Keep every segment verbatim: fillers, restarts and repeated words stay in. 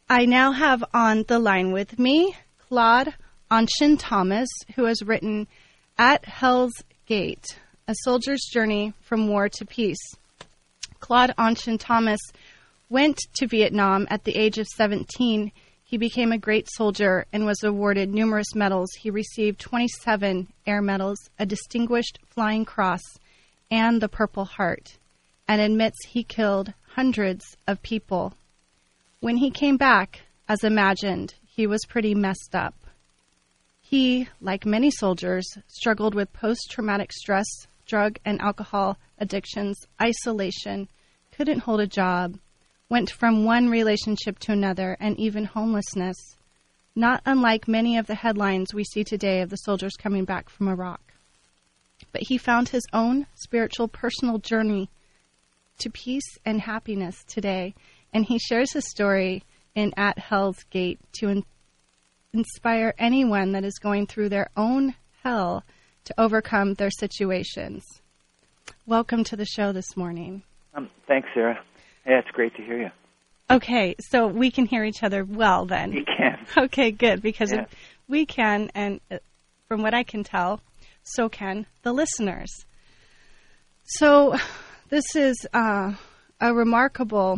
I now have on the line with me Claude Anshin Thomas, who has written At Hell's Gate, A Soldier's Journey from War to Peace. Claude Anshin Thomas went to Vietnam at the age of seventeen. He became a great soldier and was awarded numerous medals. He received twenty-seven air medals, a Distinguished Flying Cross, and the Purple Heart, and admits he killed hundreds of people. When he came back, as imagined, he was pretty messed up. He, like many soldiers, struggled with post-traumatic stress, drug and alcohol addictions, isolation, couldn't hold a job, went from one relationship to another, and even homelessness, not unlike many of the headlines we see today of the soldiers coming back from Iraq. But he found his own spiritual personal journey to peace and happiness today, and he shares his story in At Hell's Gate to in- inspire anyone that is going through their own hell to overcome their situations. Welcome to the show this morning. Um, thanks, Sarah. Yeah, it's great to hear you. Okay, so we can hear each other well then. You can. Okay, good, because yeah. if we can, and from what I can tell, so can the listeners. So this is uh, a remarkable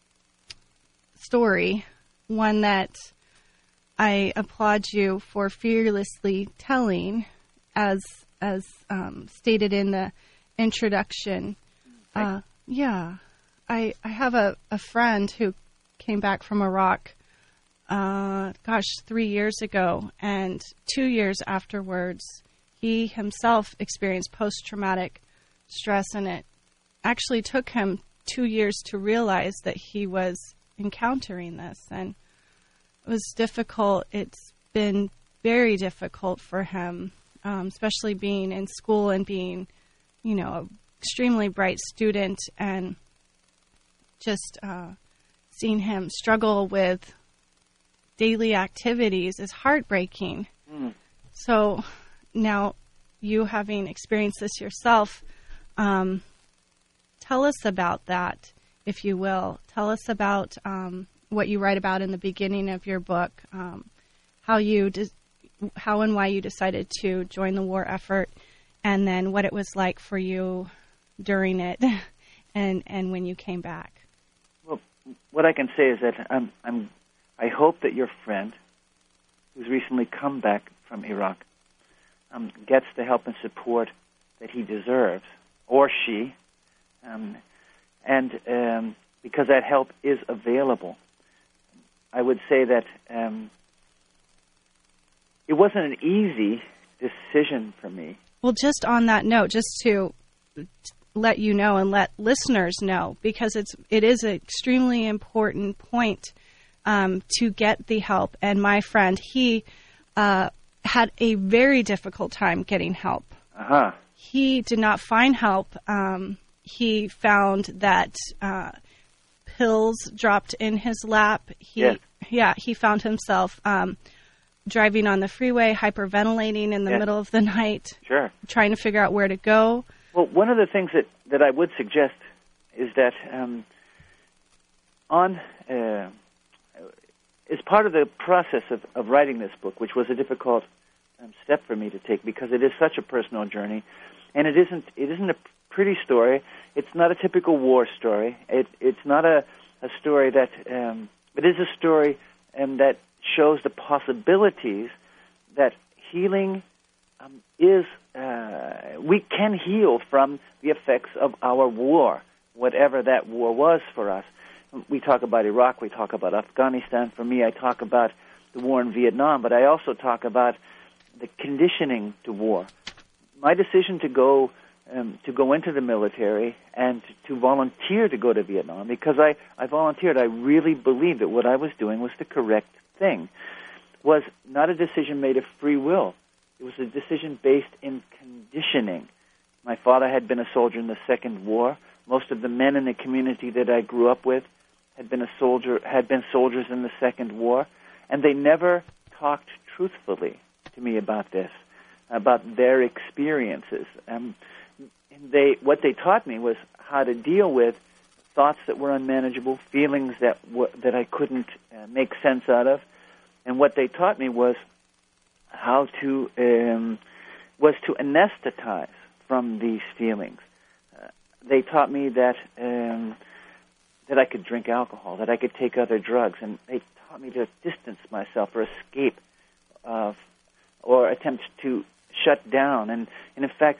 story, one that I applaud you for fearlessly telling, as as um, stated in the introduction. Uh, yeah. I, I have a, a friend who came back from Iraq, uh, gosh, three years ago, and two years afterwards, he himself experienced post-traumatic stress, and it actually took him two years to realize that he was encountering this, and it was difficult. It's been very difficult for him, um, especially being in school and being, you know, an extremely bright student, and just uh, seeing him struggle with daily activities is heartbreaking. Mm. So now, you having experienced this yourself, um, tell us about that, if you will. Tell us about um, what you write about in the beginning of your book, um, how you, de- how and why you decided to join the war effort, and then what it was like for you during it, and and when you came back. Well, what I can say is that I'm, I'm, I hope that your friend, who's recently come back from Iraq, um, gets the help and support that he deserves, or she, um, and um, because that help is available. I would say that um, it wasn't an easy decision for me. Well, just on that note, just to let you know and let listeners know, because it's it is an extremely important point um, to get the help. And my friend, he uh, had a very difficult time getting help. Uh-huh. He did not find help. Um, he found that uh, pills dropped in his lap. He, yes. Yeah, he found himself um, driving on the freeway, hyperventilating in the yes. middle of the night, sure, trying to figure out where to go. Well, one of the things that, that I would suggest is that um, on uh, as part of the process of, of writing this book, which was a difficult um, step for me to take because it is such a personal journey, and it isn't it isn't a pretty story. It's not a typical war story. It, it's not a, a story that um, it is a story um, that shows the possibilities that healing um, is. Uh, we can heal from the effects of our war, whatever that war was for us. We talk about Iraq, we talk about Afghanistan. For me, I talk about the war in Vietnam, but I also talk about the conditioning to war. My decision to go um, to go into the military and to, to volunteer to go to Vietnam, because I, I volunteered, I really believed that what I was doing was the correct thing, was not a decision made of free will. It was a decision based in conditioning. My father had been a soldier in the Second War. Most of the men in the community that I grew up with had been a soldier, had been soldiers in the Second War, and they never talked truthfully to me about this, about their experiences. Um, they, what they taught me was how to deal with thoughts that were unmanageable, feelings that w- that I couldn't uh, make sense out of. And what they taught me was how to um, was to anesthetize from these feelings. Uh, they taught me that um, that I could drink alcohol, that I could take other drugs, and they taught me to distance myself or escape uh, or attempt to shut down. And, and in fact,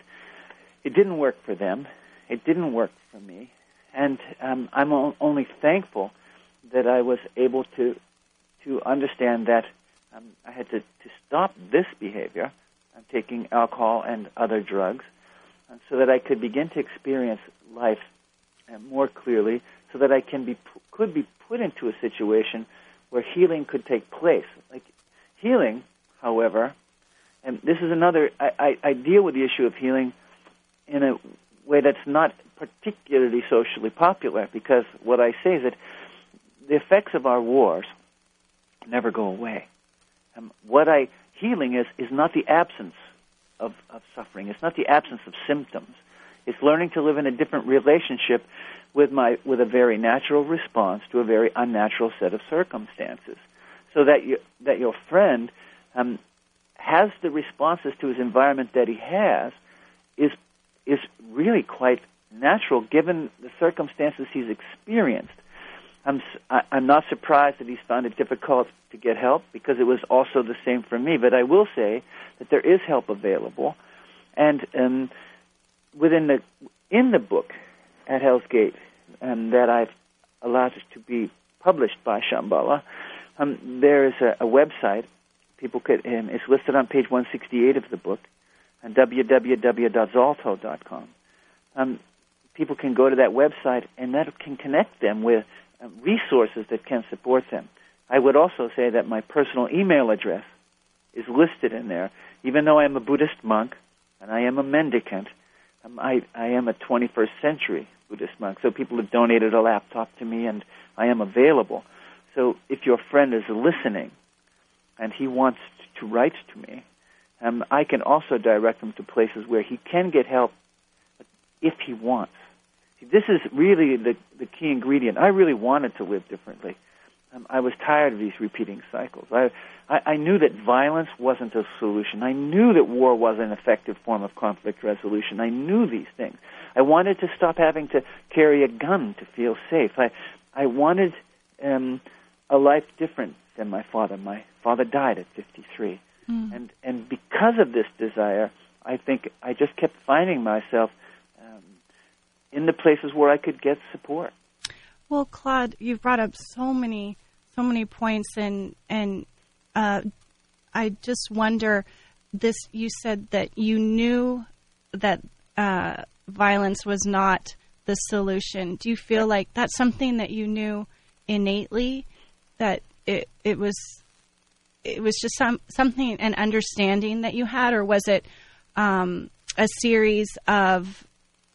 it didn't work for them. It didn't work for me. And um, I'm o- only thankful that I was able to to understand that um, I had to, to stop this behavior, I'm taking alcohol and other drugs, uh, so that I could begin to experience life uh, more clearly, so that I can be could be put into a situation where healing could take place. Like healing, however, and this is another, I, I, I deal with the issue of healing in a way that's not particularly socially popular, because what I say is that the effects of our wars never go away. Um, what I healing is is not the absence of, of suffering. It's not the absence of symptoms. It's learning to live in a different relationship with my with a very natural response to a very unnatural set of circumstances, so that you, that your friend um, has the responses to his environment that he has is is really quite natural given the circumstances he's experienced. I'm, I'm not surprised that he's found it difficult to get help, because it was also the same for me. But I will say that there is help available, and um, within the in the book at Hell's Gate, um, that I've allowed to be published by Shambhala, um, there is a, a website. People could um, it's listed on page one sixty-eight of the book, on w w w dot zalto dot com. Um, people can go to that website, and that can connect them with uh, resources that can support them. I would also say that my personal email address is listed in there. Even though I am a Buddhist monk and I am a mendicant, um, I, I am a twenty-first century Buddhist monk. So people have donated a laptop to me, and I am available. So if your friend is listening and he wants to write to me, um, I can also direct him to places where he can get help if he wants. See, this is really the, the key ingredient. I really wanted to live differently. Um, I was tired of these repeating cycles. I, I, I knew that violence wasn't a solution. I knew that war was an effective form of conflict resolution. I knew these things. I wanted to stop having to carry a gun to feel safe. I, I wanted um, a life different than my father. My father died at fifty-three. Mm. And, and because of this desire, I think I just kept finding myself um, in the places where I could get support. Well, Claude, you've brought up so many, so many points, and and uh, I just wonder. This, you said that you knew that uh, violence was not the solution. Do you feel like that's something that you knew innately, that it it was it was just some something, an understanding that you had, or was it um, a series of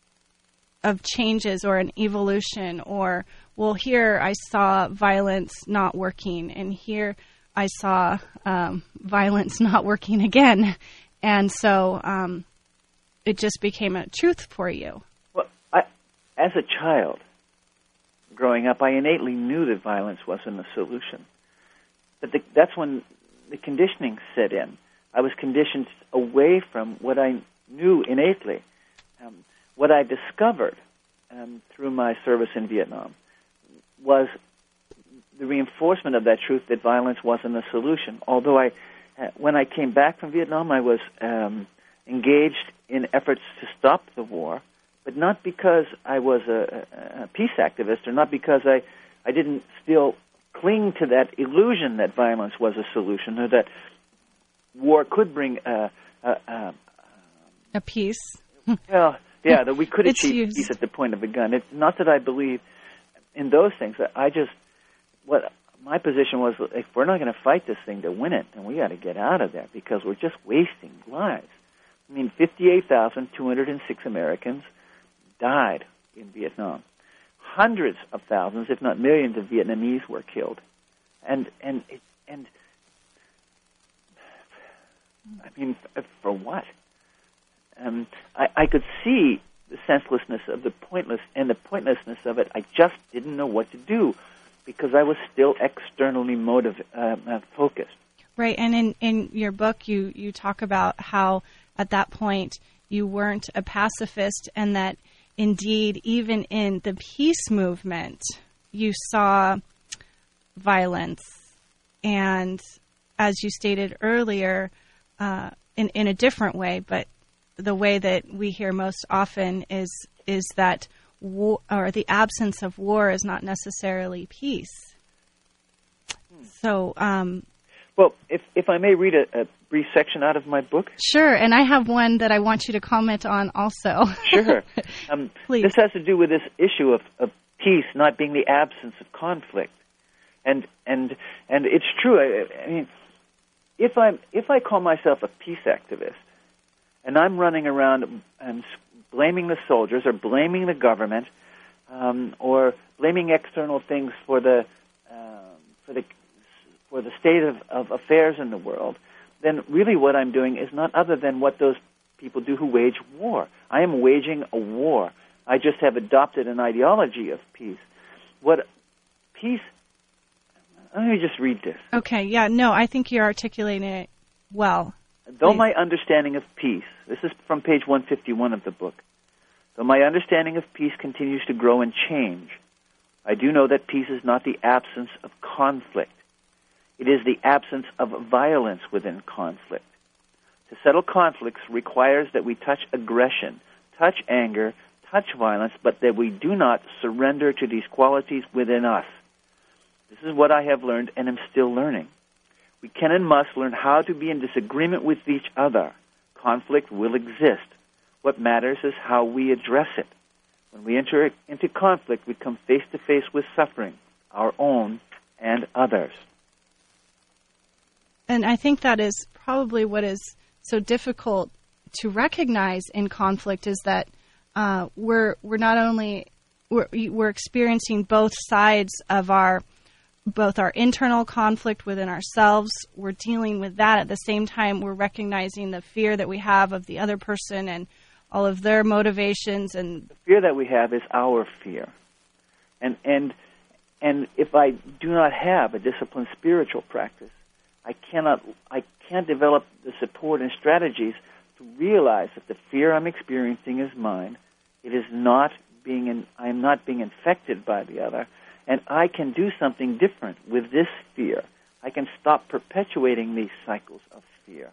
of changes or an evolution, or, well, here I saw violence not working, and here I saw um, violence not working again, and so um, it just became a truth for you? Well, I, as a child growing up, I innately knew that violence wasn't a solution. But the, that's when the conditioning set in. I was conditioned away from what I knew innately. Um, what I discovered um, through my service in Vietnam was the reinforcement of that truth that violence wasn't a solution. Although I, uh, when I came back from Vietnam, I was um, engaged in efforts to stop the war, but not because I was a, a peace activist, or not because I, I didn't still cling to that illusion that violence was a solution, or that war could bring a, a, a, a peace. Well, yeah, that we could It's achieve used. peace at the point of a gun. It's not that I believe in those things. I just, what my position was, if we're not going to fight this thing to win it, then we got to get out of there, because we're just wasting lives. I mean, fifty-eight thousand two hundred six Americans died in Vietnam. Hundreds of thousands, if not millions, of Vietnamese were killed. And, and, and, I mean, for what? Um, I, I could see the senselessness of the pointless and the pointlessness of it. I just didn't know what to do because I was still externally motive uh, uh, focused. Right, and in, in your book, you, you talk about how at that point you weren't a pacifist, and that indeed, even in the peace movement, you saw violence. And as you stated earlier, uh, in, in a different way, but the way that we hear most often is is that war, or the absence of war is not necessarily peace. Hmm. So, um, well, if if I may read a, a brief section out of my book, sure. And I have one that I want you to comment on also. Sure. Um, Please. This has to do with this issue of, of peace not being the absence of conflict, and and and it's true. I, I mean, if I if I call myself a peace activist, and I'm running around and blaming the soldiers or blaming the government um, or blaming external things for the um, for the for the state of, of affairs in the world, then really what I'm doing is not other than what those people do who wage war. I am waging a war. I just have adopted an ideology of peace. What peace? Let me just read this. Okay. Yeah. No, I think you're articulating it well. Though Please. my understanding of peace, this is from page one fifty-one of the book, though my understanding of peace continues to grow and change, I do know that peace is not the absence of conflict. It is the absence of violence within conflict. To settle conflicts requires that we touch aggression, touch anger, touch violence, but that we do not surrender to these qualities within us. This is what I have learned and am still learning. We can and must learn how to be in disagreement with each other. Conflict will exist. What matters is how we address it. When we enter into conflict, we come face to face with suffering, our own and others. And I think that is probably what is so difficult to recognize in conflict, is that uh, we're we're not only we're, we're experiencing both sides of our both our internal conflict within ourselves. We're dealing with that at the same time. We're recognizing the fear that we have of the other person and all of their motivations. And the fear that we have is our fear, and and and if I do not have a disciplined spiritual practice, I cannot, I can't develop the support and strategies to realize that the fear I'm experiencing is mine. It is not being, in, I am not being infected by the other, and I can do something different with this fear. I can stop perpetuating these cycles of fear.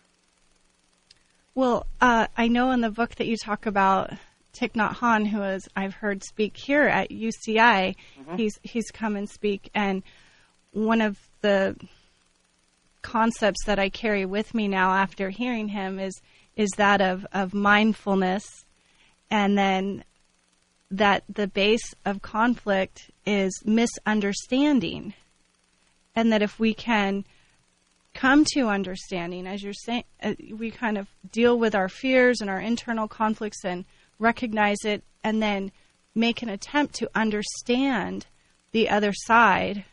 Well, uh, I know in the book that you talk about Thich Nhat Hanh, who is, I've heard speak here at U C I. Mm-hmm. He's he's come and speak, and one of the concepts that I carry with me now after hearing him is is that of, of mindfulness, and then that the base of conflict is misunderstanding, and that if we can come to understanding, as you're saying, uh, we kind of deal with our fears and our internal conflicts and recognize it, and then make an attempt to understand the other side.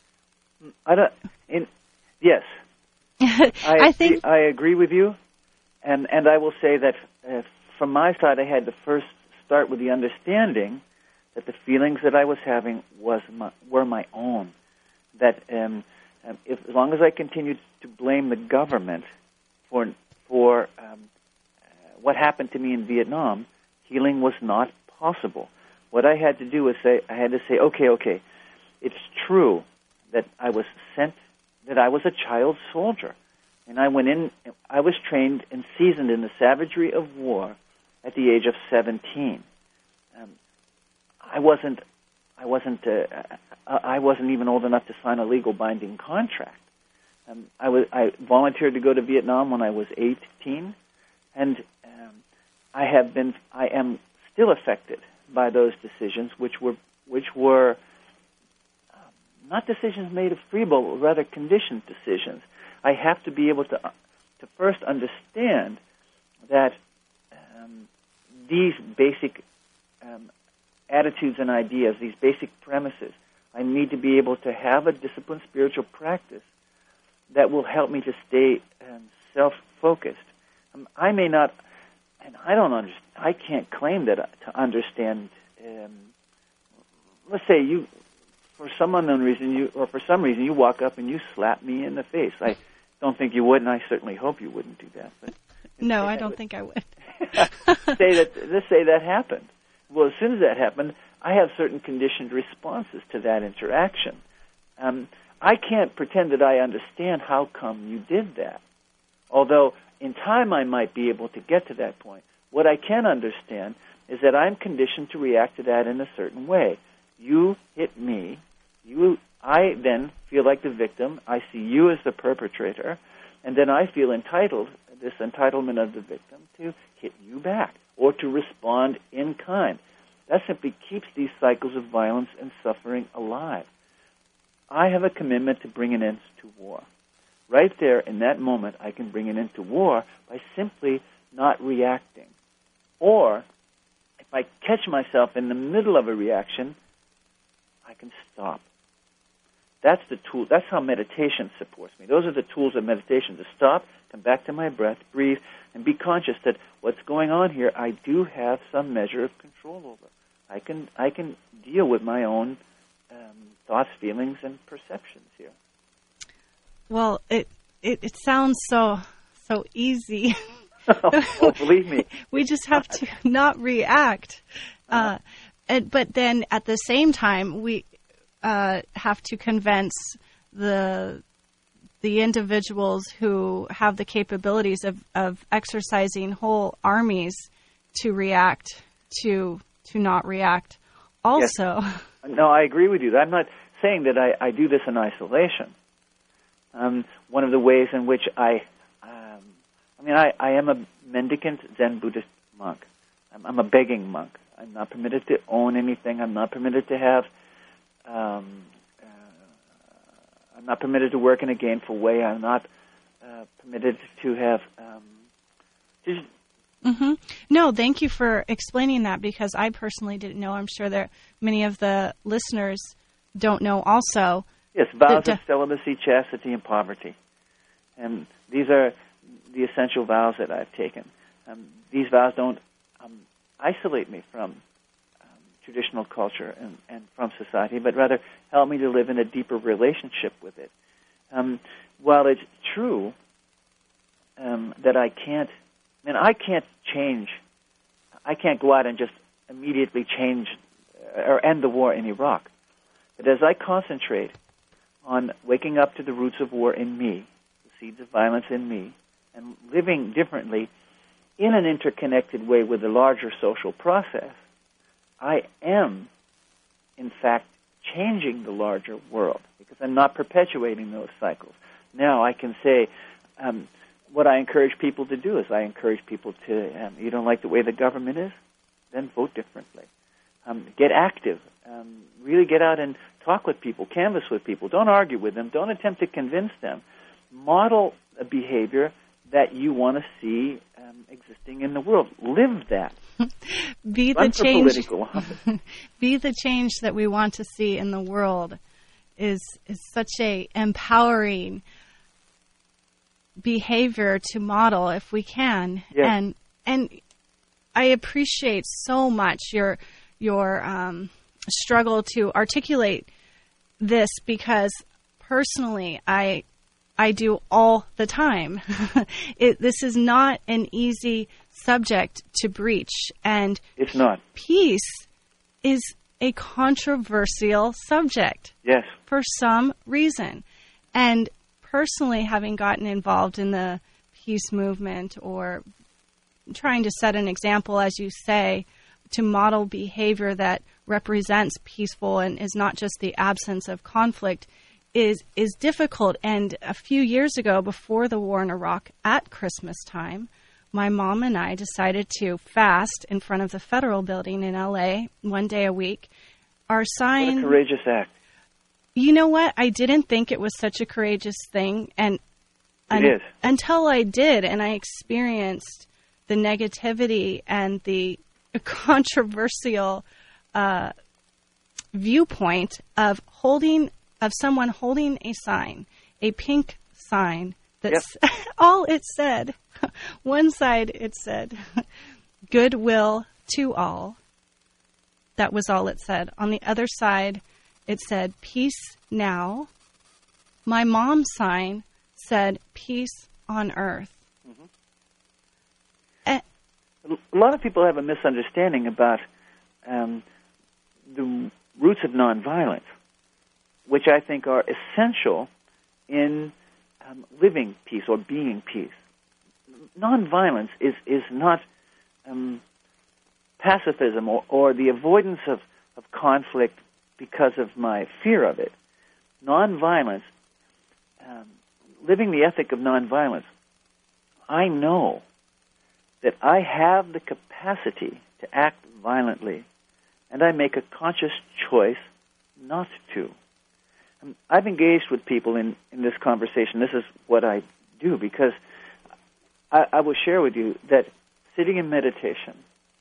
I don't, in, yes. I, I think I agree with you, and and I will say that uh, from my side, I had to first start with the understanding that the feelings that I was having was my, were my own. That um, um, if, as long as I continued to blame the government for for um, uh, what happened to me in Vietnam, healing was not possible. What I had to do was say, I had to say, okay, okay, it's true that I was sent. That I was a child soldier, and I went in. I was trained and seasoned in the savagery of war at the age of seventeen. Um, I wasn't. I wasn't. Uh, I wasn't even old enough to sign a legal binding contract. Um, I was. I volunteered to go to Vietnam when I was eighteen, and um, I have been. I am still affected by those decisions, which were which were. Not decisions made of free will, but rather conditioned decisions. I have to be able to to first understand that um, these basic um, attitudes and ideas, these basic premises, I need to be able to have a disciplined spiritual practice that will help me to stay um, self-focused. Um, I may not, and I don't understand. I can't claim that to understand. Um, let's say you, for some unknown reason, you or for some reason, you walk up and you slap me in the face. I don't think you would, and I certainly hope you wouldn't do that. But no, I don't would. think I would. say that. Let's say that happened. Well, as soon as that happened, I have certain conditioned responses to that interaction. Um, I can't pretend that I understand how come you did that. Although in time I might be able to get to that point. What I can understand is that I'm conditioned to react to that in a certain way. You hit me. You, I then feel like the victim. I see you as the perpetrator. And then I feel entitled, this entitlement of the victim, to hit you back or to respond in kind. That simply keeps these cycles of violence and suffering alive. I have a commitment to bring an end to war. Right there, in that moment, I can bring an end to war by simply not reacting. Or, if I catch myself in the middle of a reaction, I can stop. That's the tool. That's how meditation supports me. Those are the tools of meditation, to stop, come back to my breath, breathe, and be conscious that what's going on here, I do have some measure of control over. I can I can deal with my own um, thoughts, feelings, and perceptions here. Well, it it, it sounds so so easy. Oh, believe me. We just have to not react. Uh, and, but then at the same time, we uh, have to convince the the individuals who have the capabilities of, of exercising whole armies to react, to to not react also. Yes. No, I agree with you. I'm not saying that I, I do this in isolation. Um, one of the ways in which I, um, I mean, I, I am a mendicant Zen Buddhist monk. I'm, I'm a begging monk. I'm not permitted to own anything. I'm not permitted to have, um, uh, I'm not permitted to work in a gainful way. I'm not uh, permitted to have, um, just, Mm-hmm. No, thank you for explaining that, because I personally didn't know. I'm sure that many of the listeners don't know also. Yes, vows the, of celibacy, chastity, and poverty. And these are the essential vows that I've taken. Um, these vows don't um, isolate me from um, traditional culture and, and from society, but rather help me to live in a deeper relationship with it. Um, while it's true um, that I can't I mean, I can't change. I can't go out and just immediately change or end the war in Iraq. But as I concentrate on waking up to the roots of war in me, the seeds of violence in me, and living differently in an interconnected way with the larger social process, I am, in fact, changing the larger world, because I'm not perpetuating those cycles. Now I can say, um, what I encourage people to do is I encourage people to, um, you don't like the way the government is? Then vote differently. Um, get active. Um, really get out and talk with people, canvass with people. Don't argue with them. Don't attempt to convince them. Model a behavior that you want to see um, existing in the world. Live that. Be the change. Be the change that we want to see in the world is is such a empowering behavior to model if we can. Yes. And and I appreciate so much your your um, struggle to articulate this, because personally I I do all the time. it, this is not an easy subject to breach, and it's not. Peace is a controversial subject. Yes. For some reason. And personally, having gotten involved in the peace movement, or trying to set an example, as you say, to model behavior that represents peaceful and is not just the absence of conflict, is is difficult. And a few years ago, before the war in Iraq, at Christmas time, my mom and I decided to fast in front of the Federal Building in L A one day a week. Our sign... What a courageous act. You know what? I didn't think it was such a courageous thing, and it un- is. until I did, and I experienced the negativity and the controversial uh, viewpoint of holding of someone holding a sign, a pink sign that's yep. all it said. One side it said, goodwill to all. That was all it said. On the other side, it said, peace now. My mom's sign said, peace on earth. Mm-hmm. And, a lot of people have a misunderstanding about um, the roots of nonviolence, which I think are essential in um, living peace or being peace. Nonviolence is, is not um, pacifism or, or the avoidance of, of conflict because of my fear of it. Nonviolence, um, living the ethic of nonviolence, I know that I have the capacity to act violently, and I make a conscious choice not to. Um, I've engaged with people in, in this conversation. This is what I do, because I, I will share with you that sitting in meditation,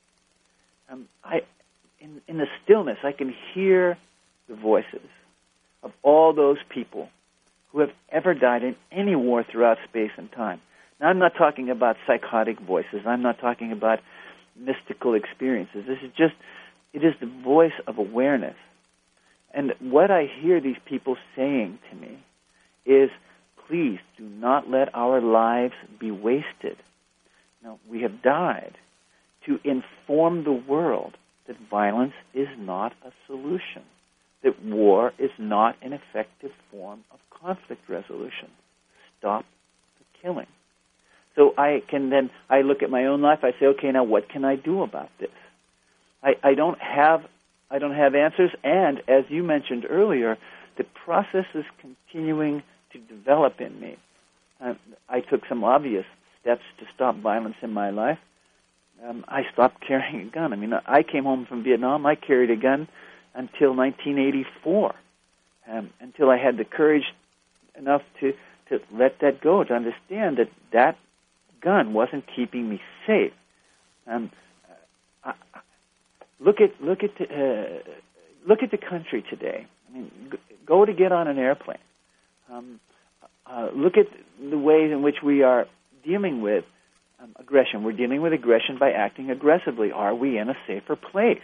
um, I, in, in the stillness, I can hear the voices of all those people who have ever died in any war throughout space and time. Now, I'm not talking about psychotic voices. I'm not talking about mystical experiences. This is just, it is the voice of awareness. And what I hear these people saying to me is, please do not let our lives be wasted. Now, we have died to inform the world that violence is not a solution, that war is not an effective form of conflict resolution. Stop the killing. So I can then, I look at my own life, I say, okay, now what can I do about this? I, I don't have, I don't have answers, and as you mentioned earlier, the process is continuing to develop in me. Uh, I took some obvious steps to stop violence in my life. Um, I stopped carrying a gun. I mean, I came home from Vietnam, I carried a gun until nineteen eighty-four, um, until I had the courage enough to, to let that go, to understand that that gun wasn't keeping me safe. Um, I, I, look at look at the, uh, look at the country today. I mean, g- go to get on an airplane. Um, uh, look at the ways in which we are dealing with um, aggression. We're dealing with aggression by acting aggressively. Are we in a safer place?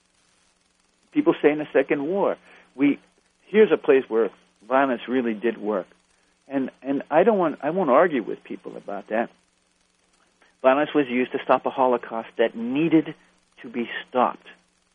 People say in the Second War, we here's a place where violence really did work, and and I don't want I won't argue with people about that. Violence was used to stop a Holocaust that needed to be stopped.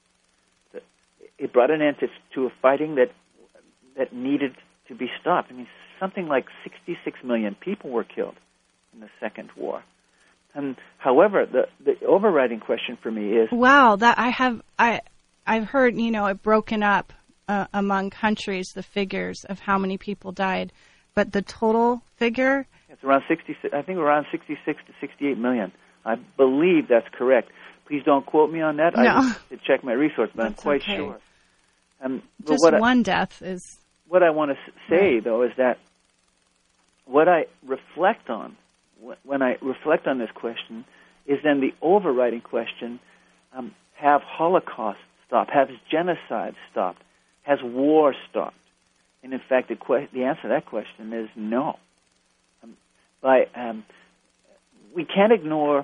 It brought an end to, to a fighting that that needed to be stopped. I mean, something like sixty-six million people were killed in the Second War. And however, the the overriding question for me is, wow, that I have I I've heard, you know, it broken up uh, among countries, the figures of how many people died, but the total figure, it's around sixty. I think around sixty-six to sixty-eight million. I believe that's correct. Please don't quote me on that. No. I have to check my resources, but That's I'm quite okay. sure. Um, but just what one I, death is. What I want to say, right. though, is that what I reflect on when I reflect on this question is then the overriding question: um, have Holocaust stopped? Has genocide stopped? Has war stopped? And in fact, the, que- the answer to that question is no. Um, by um, we can't ignore.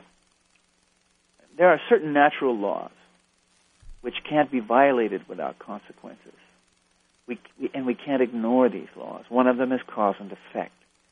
There are certain natural laws which can't be violated without consequences. We, we, and we can't ignore these laws. One of them is cause and effect.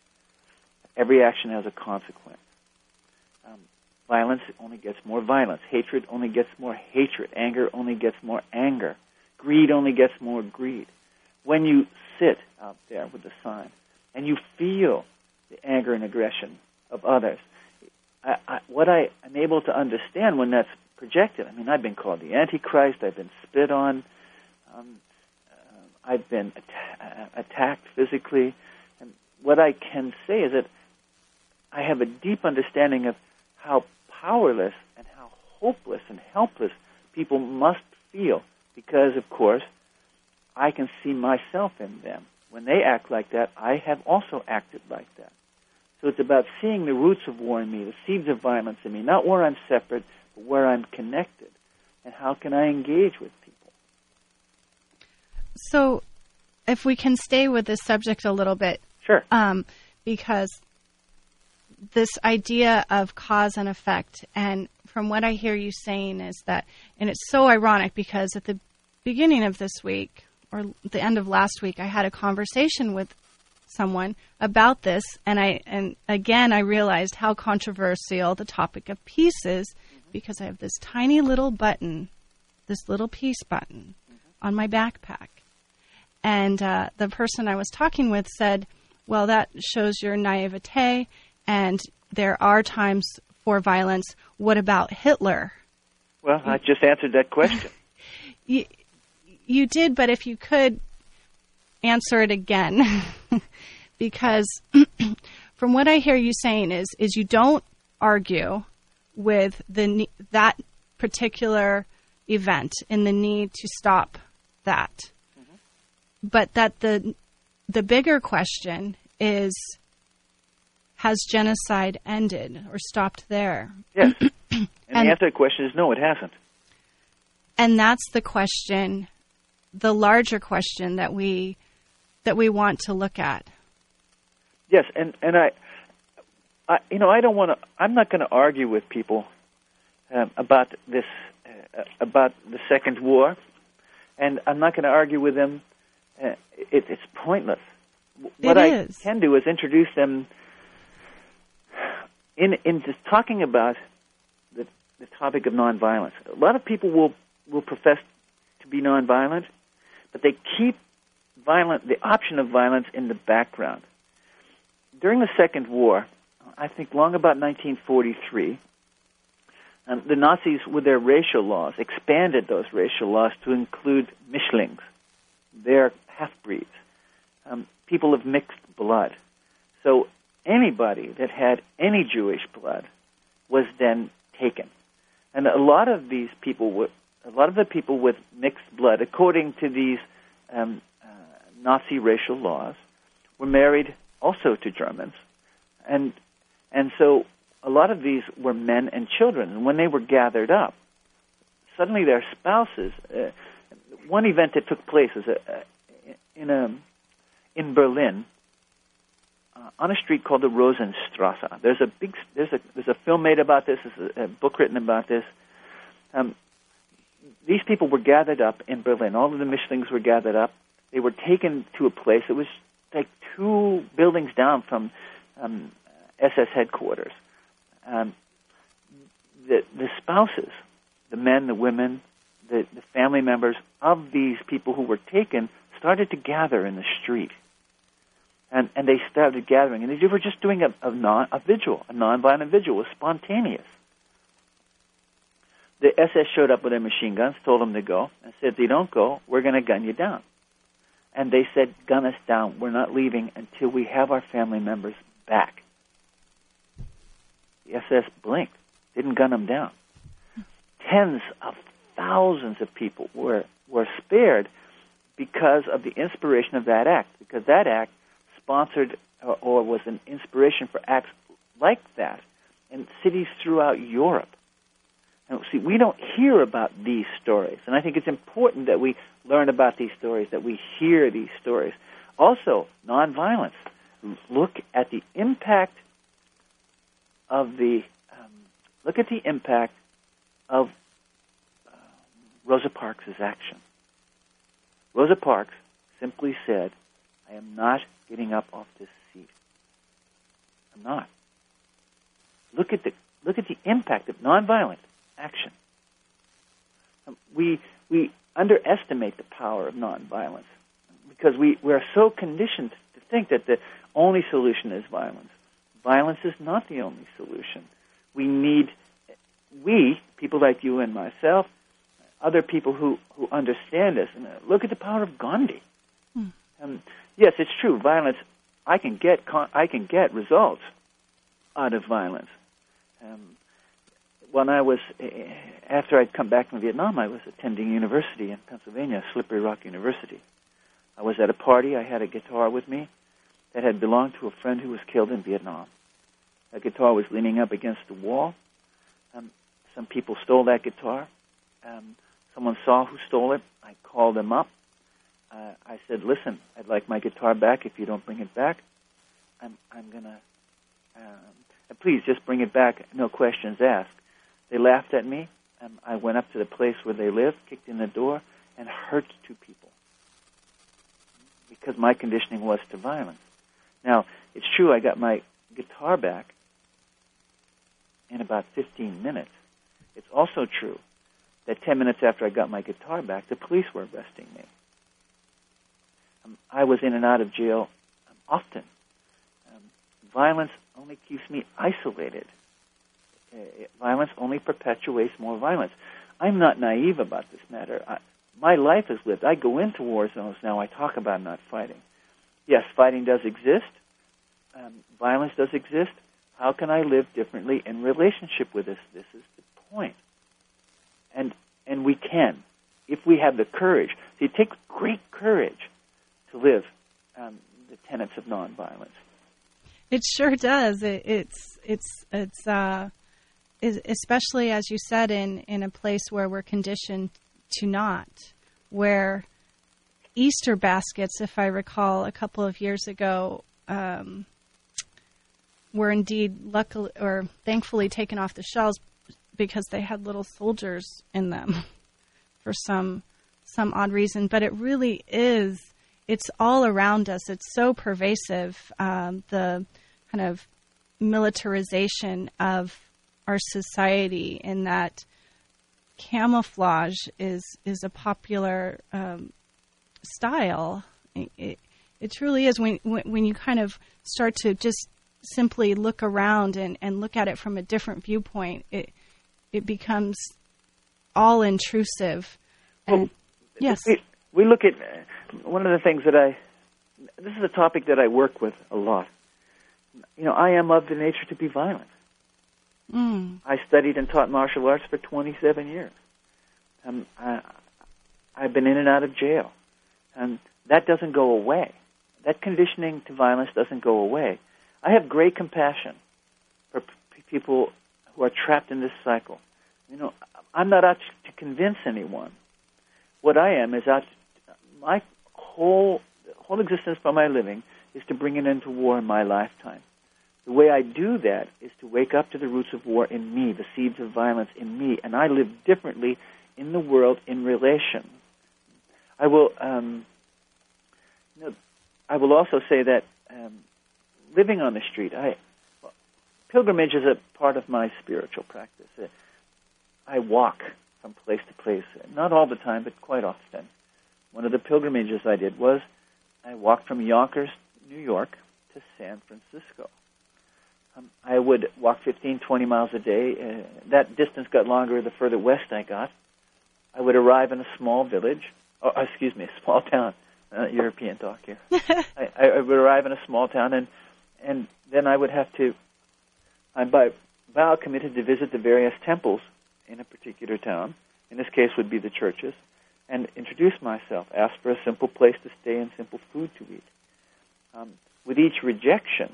Every action has a consequence. Um, violence only gets more violence. Hatred only gets more hatred. Anger only gets more anger. Greed only gets more greed. When you sit out there with the sign and you feel the anger and aggression of others, I, I, what I am able to understand when that's projected, I mean, I've been called the Antichrist, I've been spit on, um, uh, I've been at- attacked physically, and what I can say is that I have a deep understanding of how powerless and how hopeless and helpless people must feel, because, of course, I can see myself in them. When they act like that, I have also acted like that. So it's about seeing the roots of war in me, the seeds of violence in me, not where I'm separate, but where I'm connected. And how can I engage with people? So if we can stay with this subject a little bit. Sure. Um, because this idea of cause and effect, and from what I hear you saying is that, and it's so ironic because at the beginning of this week or the end of last week, I had a conversation with someone about this, and I and again I realized how controversial the topic of peace is, mm-hmm. because I have this tiny little button, this little peace button, mm-hmm. on my backpack. And uh, the person I was talking with said, well, that shows your naivete, and there are times for violence. What about Hitler? Well, I just answered that question. you, you did, but if you could answer it again, because from what I hear you saying is, is you don't argue with the that particular event and the need to stop that. But that the the bigger question is, has genocide ended or stopped there? Yes. and, and the answer to the question is no, it hasn't. And that's the question, the larger question that we that we want to look at. Yes, and, and I, I, you know, I don't want to. I'm not going to argue with people um, about this, uh, about the Second War, and I'm not going to argue with them. Uh, it, it's pointless. What it I is. can do is introduce them in in just talking about the the topic of nonviolence. A lot of people will will profess to be nonviolent, but they keep violent the option of violence in the background. During the Second War, I think long about nineteen forty-three, um, the Nazis, with their racial laws, expanded those racial laws to include Mischlings. They're half-breeds, um, people of mixed blood. So anybody that had any Jewish blood was then taken. And a lot of these people, were, a lot of the people with mixed blood, according to these um, uh, Nazi racial laws, were married also to Germans. And and so a lot of these were men and children. And when they were gathered up, suddenly their spouses... Uh, one event that took place was a, a, in a, in Berlin uh, on a street called the Rosenstrasse. There's a big there's a there's a film made about this. There's a, a book written about this. Um, these people were gathered up in Berlin. All of the Mischlings were gathered up. They were taken to a place. It was like two buildings down from um, S S headquarters. Um, the the spouses, the men, the women, the, the family members of these people who were taken started to gather in the street. And and they started gathering. And they were just doing a, a, non, a vigil, a nonviolent vigil. It was spontaneous. The S S showed up with their machine guns, told them to go, and said, if you don't go, we're going to gun you down. And they said, gun us down. We're not leaving until we have our family members back. The S S blinked, didn't gun them down. Tens of thousands of people were, were spared because of the inspiration of that act, because that act sponsored or, or was an inspiration for acts like that in cities throughout Europe. And see, we don't hear about these stories, and I think it's important that we learn about these stories, that we hear these stories. Also, nonviolence. Look at the impact of the um, look at the impact of uh, Rosa Parks' action. Rosa Parks simply said, "I am not getting up off this seat. I'm not." Look at the look at the impact of nonviolent action. Um, we we underestimate the power of nonviolence because we, we are so conditioned to think that the only solution is violence. Violence is not the only solution. We need, we, people like you and myself, other people who, who understand this, and uh, look at the power of Gandhi. Hmm. Um, yes, it's true. Violence, I can get I can get results out of violence. Um, when I was, after I'd come back from Vietnam, I was attending university in Pennsylvania, Slippery Rock University. I was at a party. I had a guitar with me that had belonged to a friend who was killed in Vietnam. That guitar was leaning up against the wall. Um, some people stole that guitar. Um, someone saw who stole it. I called them up. Uh, I said, "Listen, I'd like my guitar back. If you don't bring it back, I'm, I'm going to, um, please just bring it back, no questions asked." They laughed at me. Um, I went up to the place where they lived, kicked in the door, and hurt two people because my conditioning was to violence. Now, it's true I got my guitar back in about fifteen minutes. It's also true that ten minutes after I got my guitar back, the police were arresting me. Um, I was in and out of jail um, often. Um, violence only keeps me isolated. Uh, violence only perpetuates more violence. I'm not naive about this matter. I, my life is lived. I go into war zones now. I talk about not fighting. Yes, fighting does exist. Um, violence does exist. How can I live differently in relationship with this? This is the point. And and we can, if we have the courage. See, it takes great courage to live um, the tenets of nonviolence. It sure does. It, it's it's it's uh, is, especially as you said in, in a place where we're conditioned to not, where Easter baskets, if I recall, a couple of years ago, um, were indeed luckily or thankfully taken off the shelves because they had little soldiers in them for some some odd reason. But it really is. It's all around us. It's so pervasive. Um, the kind of militarization of our society, in that camouflage is is a popular um, style. It, it, it truly is. When, when when you kind of start to just simply look around and, and look at it from a different viewpoint, it it becomes all intrusive. And, well, yes, we, we look at uh, one of the things that I. This is a topic that I work with a lot. You know, I am of the nature to be violent. Mm. I studied and taught martial arts for twenty-seven years. Um, I, I've been in and out of jail. And that doesn't go away. That conditioning to violence doesn't go away. I have great compassion for p- people who are trapped in this cycle. You know, I'm not out to convince anyone. What I am is out to, my whole whole existence for my living is to bring an end to war in my lifetime. The way I do that is to wake up to the roots of war in me, the seeds of violence in me, and I live differently in the world in relation. I will, um, you know, I will also say that um, living on the street, I well, pilgrimage is a part of my spiritual practice. Uh, I walk from place to place, not all the time, but quite often. One of the pilgrimages I did was I walked from Yonkers, New York, to San Francisco. Um, I would walk fifteen, twenty miles a day. Uh, that distance got longer the further west I got. I would arrive in a small village, or excuse me, a small town. Uh, European talk here. I, I would arrive in a small town, and and then I would have to, I by vow committed to visit the various temples in a particular town. In this case, would be the churches, and introduce myself. Ask for a simple place to stay and simple food to eat. Um, with each rejection,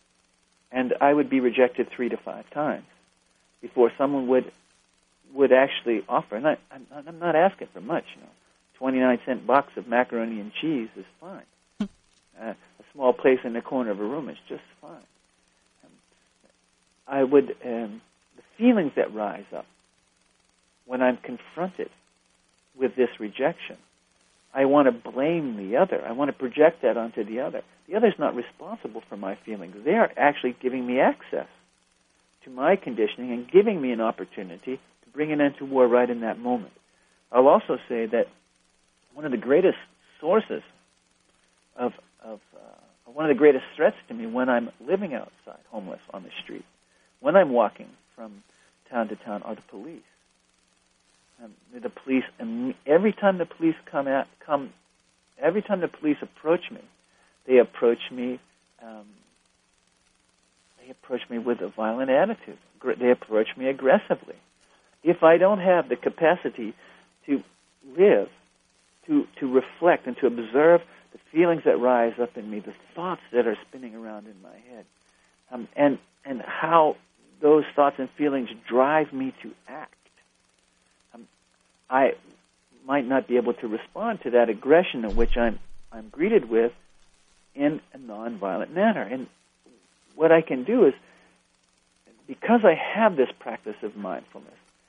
and I would be rejected three to five times before someone would would actually offer. And I, I'm, I'm not asking for much, you know. twenty-nine cent box of macaroni and cheese is fine. Uh, a small place in the corner of a room is just fine. Um, I would, um, the feelings that rise up when I'm confronted with this rejection, I want to blame the other. I want to project that onto the other. The other's not responsible for my feelings. They are actually giving me access to my conditioning and giving me an opportunity to bring an end to war right in that moment. I'll also say that one of the greatest sources of, of uh, one of the greatest threats to me when I'm living outside, homeless on the street, when I'm walking from town to town, are the police. Um, the police, and every time the police come at, come, every time the police approach me, they approach me, um, they approach me with a violent attitude. They approach me aggressively. If I don't have the capacity to live, to to reflect and to observe the feelings that rise up in me, the thoughts that are spinning around in my head, um, and and how those thoughts and feelings drive me to act, um, I might not be able to respond to that aggression in which I'm I'm greeted with in a nonviolent manner. And what I can do is, because I have this practice of mindfulness,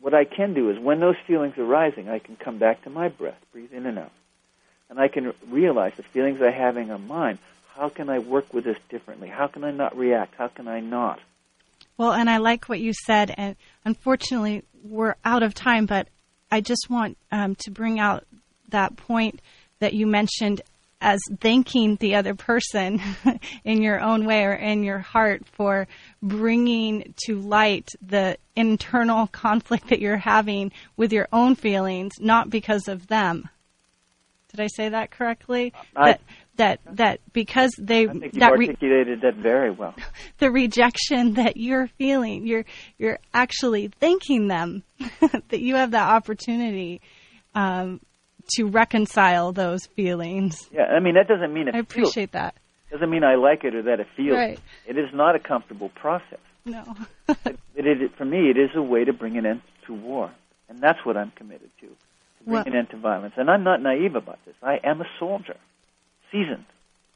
what I can do is when those feelings are rising, I can come back to my breath, breathe in and out, and I can realize the feelings I'm having are mine. How can I work with this differently? How can I not react? How can I not? Well, and I like what you said, and unfortunately we're out of time, but I just want um, to bring out that point that you mentioned as thanking the other person in your own way or in your heart for bringing to light the internal conflict that you're having with your own feelings, not because of them. Did I say that correctly? I, that that that because they I think you that re- articulated that very well. The rejection that you're feeling, you're you're actually thanking them that you have that opportunity um, to reconcile those feelings. Yeah, I mean that doesn't mean it I appreciate feels, that. Doesn't mean I like it or that it feels. Right. It is not a comfortable process. No. it, it, it, for me, it is a way to bring an end to war, and that's what I'm committed to. Bring Well, an end to violence. And I'm not naive about this. I am a soldier, seasoned.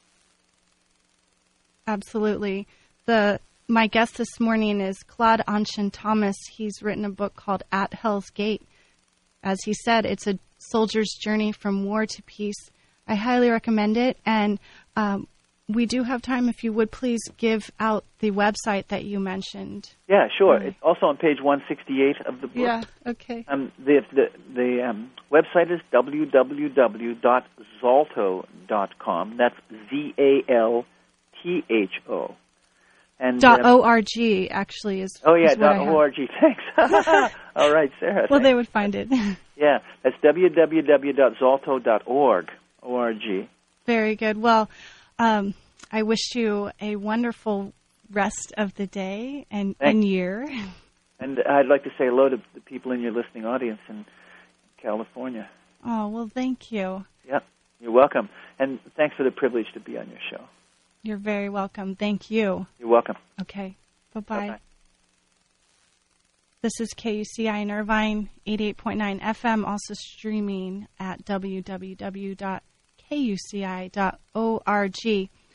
Absolutely. The my guest this morning is Claude Anshin Thomas. He's written a book called At Hell's Gate. As he said, it's a soldier's journey from war to peace. I highly recommend it. And um, we do have time. If you would please give out the website that you mentioned. Yeah, sure. Okay. It's also on page one sixty-eight of the book. Yeah, okay. Um, the the, the um, website is w w w dot zalto dot com. That's Z A L T H O. And Dot um, .org actually is. Oh yeah, is what I dot have. org. Thanks. All right, Sarah. Well, thanks. they would find it. Yeah, that's w w w dot zalto dot org. O R G. Very good. Well, um, I wish you a wonderful rest of the day and, and year. And I'd like to say hello to the people in your listening audience in California. Oh, well, thank you. Yeah, you're welcome. And thanks for the privilege to be on your show. You're very welcome. Thank you. You're welcome. Okay. Bye-bye. Bye-bye. This is K U C I in Irvine, eighty-eight point nine F M, also streaming at w w w dot k u c i dot org.